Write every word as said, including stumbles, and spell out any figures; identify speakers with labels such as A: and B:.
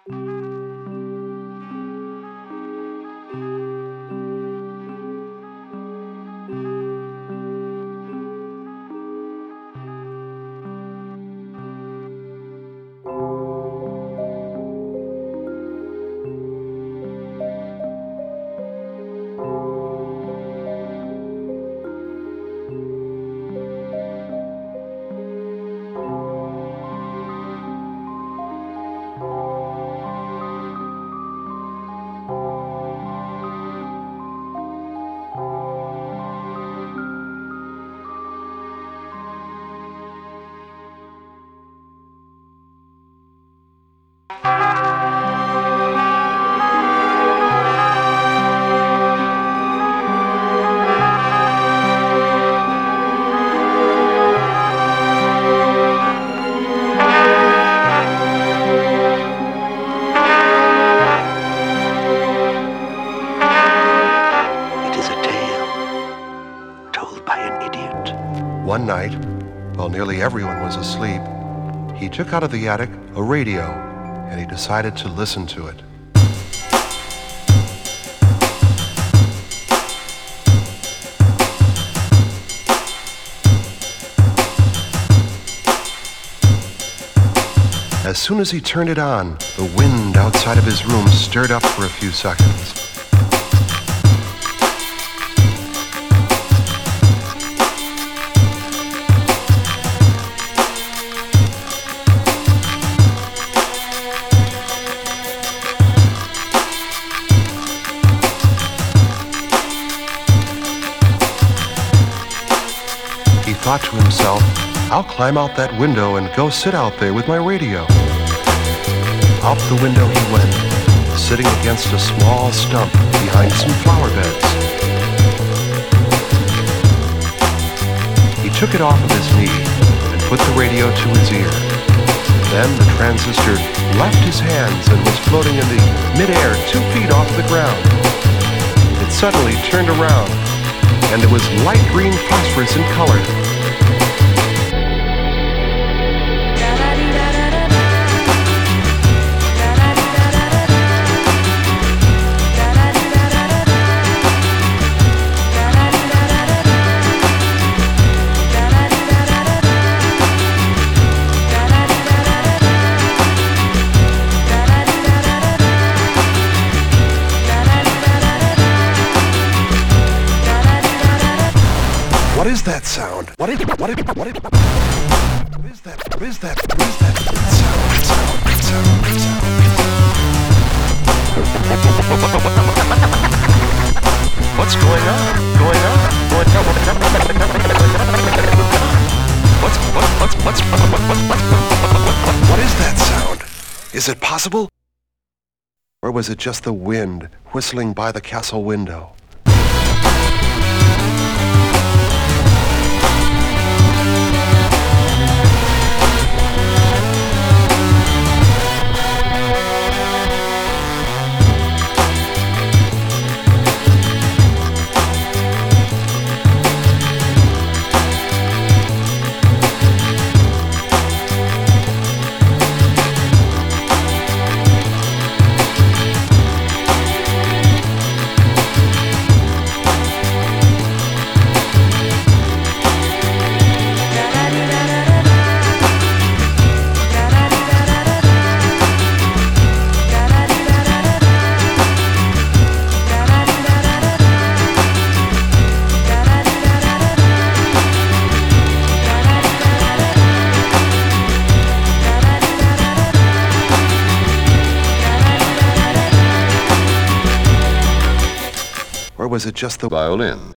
A: One night, while nearly everyone was asleep, he took out of the attic a radio, and he decided to listen to it. As soon as he turned it on, the wind outside of his room stirred up for a few seconds. He thought to himself, I'll climb out that window and go sit out there with my radio. Out the window he went, sitting against a small stump behind some flower beds. He took it off of his knee and put the radio to his ear. Then the transistor left his hands and was floating in the midair two feet off the ground. It suddenly turned around, and it was light green phosphorus in color. What is that sound? What is what is what is what is that? What is that? What is that sound? Sound, sound, sound. What's going on? Going on? Going on? What's what what's what's what what what what what is that sound? Is it possible? Or was it just the wind whistling by the castle window? Or was it just the
B: violin?